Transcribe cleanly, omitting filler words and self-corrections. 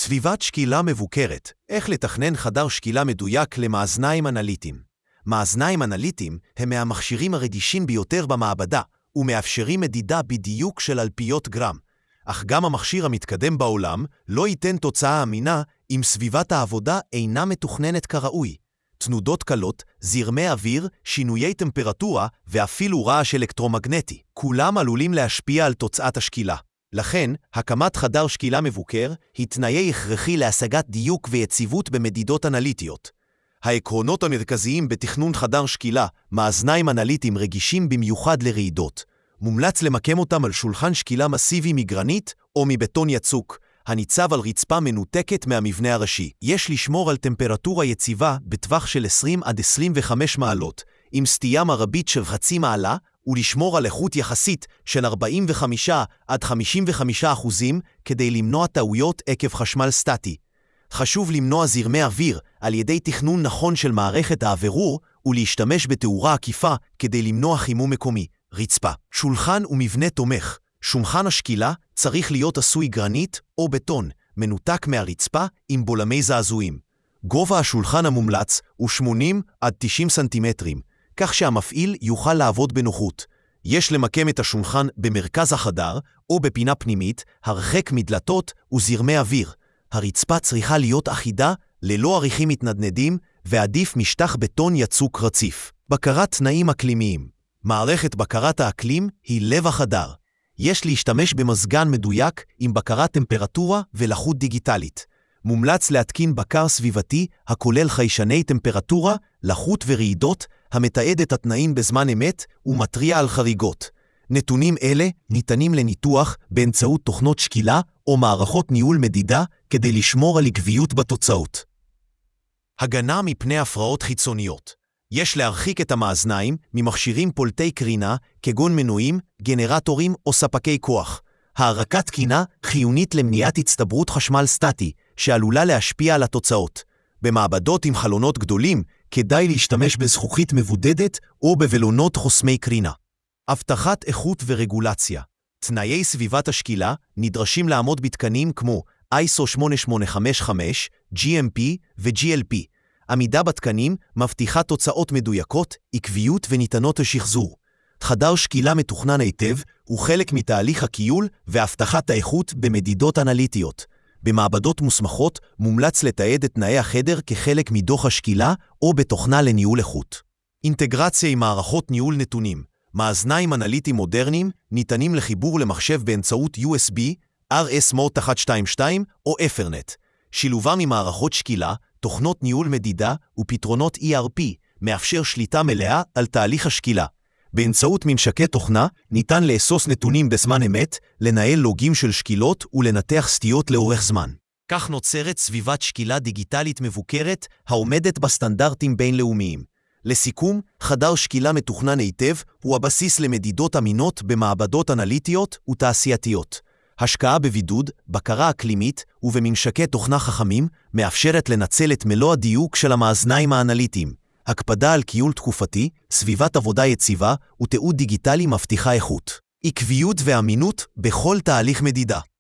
סביבת שקילה מבוקרת. איך לתכנן חדר שקילה מדויק למאזניים אנליטיים. מאזניים אנליטיים הם מהמכשירים הרגישים ביותר במעבדה, ומאפשרים מדידה בדיוק של אלפיות גרם. אך גם המכשיר המתקדם בעולם לא ייתן תוצאה אמינה אם סביבת העבודה אינה מתוכננת כראוי. תנודות קלות, זרמי אוויר, שינויי טמפרטורה ואפילו רעש אלקטרומגנטי. כולם עלולים להשפיע על תוצאת השקילה. לכן, הקמת חדר שקילה מבוקר היא תנאי הכרחי להשגת דיוק ויציבות במדידות אנליטיות. העקרונות המרכזיים בתכנון חדר שקילה, מאזניים אנליטיים רגישים במיוחד לרעידות. מומלץ למקם אותם על שולחן שקילה מסיבי מגרנית או מבטון יצוק, הניצב על רצפה מנותקת מהמבנה הראשי. יש לשמור על טמפרטורה יציבה בטווח של 20 עד 25 מעלות, עם סטייה מרבית של חצי מעלה, ולשמור על איכות יחסית של 45 עד 55% כדי למנוע טעויות עקב חשמל סטטי. חשוב למנוע זרמי אוויר על ידי תכנון נכון של מערכת האוורור ולהשתמש בתאורה עקיפה כדי למנוע חימום מקומי. רצפה, שולחן ומבנה תומך. שולחן השקילה צריך להיות עשוי גרנית או בטון, מנותק מהרצפה עם בולמי זעזועים. גובה השולחן המומלץ הוא 80 עד 90 סנטימטרים, כך שהמפעיל יוכל לעבוד בנוחות. יש למקם את השולחן במרכז החדר או בפינה פנימית, הרחק מדלתות וזרמי אוויר. הרצפה צריכה להיות אחידה, ללא עריכים מתנדנדים, ועדיף משטח בטון יצוק רציף. בקרת תנאים אקלימיים. מערכת בקרת האקלים היא לב החדר. יש להשתמש במזגן מדויק עם בקרת טמפרטורה ולחות דיגיטלית. מומלץ להתקין בקר סביבתי הכולל חיישני טמפרטורה, לחות ורעידות, המתעד את התנאים בזמן אמת ומתריע על חריגות. נתונים אלה ניתנים לניתוח באמצעות תוכנות שקילה או מערכות ניהול מדידה כדי לשמור על עקביות בתוצאות. הגנה מפני הפרעות חיצוניות. יש להרחיק את המאזניים ממכשירים פולטי קרינה כגון מנועים, גנרטורים או ספקי כוח. הערקת תקינה חיונית למניעת הצטברות חשמל סטטי שעלולה להשפיע על התוצאות. במעבדות עם חלונות גדולים כדאי להשתמש בזכוכית מבודדת או בבלונות חוסמי קרינה. הבטחת איכות ורגולציה. תנאי סביבת השקילה נדרשים לעמוד בתקנים כמו ISO 8855, GMP ו-GLP. עמידה בתקנים מבטיחה תוצאות מדויקות, עקביות וניתנות לשחזור. חדר שקילה מתוכנן היטב הוא חלק מתהליך הקיול והבטחת האיכות במדידות אנליטיות. במעבדות מוסמכות מומלץ לתעד את תנאי החדר כחלק מדוח השקילה או בתוכנה לניהול איכות. אינטגרציה עם מערכות ניהול נתונים. מאזניים אנליטיים מודרניים ניתנים לחיבור למחשב באמצעות USB, RS-Mode122 או Ethernet. שילובם עם מערכות שקילה, תוכנות ניהול מדידה ופתרונות ERP מאפשר שליטה מלאה על תהליך השקילה. באמצעות ממשקי תוכנה ניתן לאסוס נתונים בזמן אמת, לנהל לוגים של שקילות ולנתח סטיות לאורך זמן. כך נוצרת סביבת שקילה דיגיטלית מבוקרת העומדת בסטנדרטים בינלאומיים. לסיכום, חדר שקילה מתוכנן היטב הוא הבסיס למדידות אמינות במעבדות אנליטיות ותעשייתיות. השקעה בבידוד, בקרה אקלימית ובממשקי תוכנה חכמים מאפשרת לנצל את מלוא הדיוק של המאזניים האנליטיים. הקפדה על קיול תקופתי, סביבת עבודה יציבה ותיעוד דיגיטלי מבטיחה איכות. עקביות ואמינות בכל תהליך מדידה.